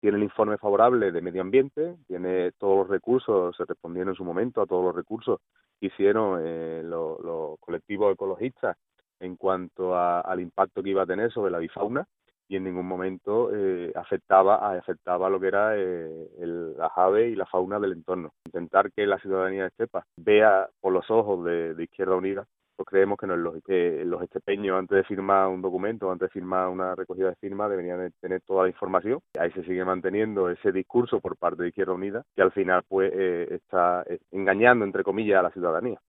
tiene el informe favorable de medio ambiente, tiene todos los recursos, se respondieron en su momento a todos los recursos que hicieron los colectivos ecologistas en cuanto al impacto que iba a tener sobre la avifauna, y en ningún momento afectaba lo que era las aves y la fauna del entorno. Intentar que la ciudadanía de Estepa vea por los ojos de Izquierda Unida, pues creemos que no es lógico. Que los estepeños, antes de firmar un documento, antes de firmar una recogida de firmas, deberían de tener toda la información. Ahí se sigue manteniendo ese discurso por parte de Izquierda Unida, que al final pues está engañando, entre comillas, a la ciudadanía.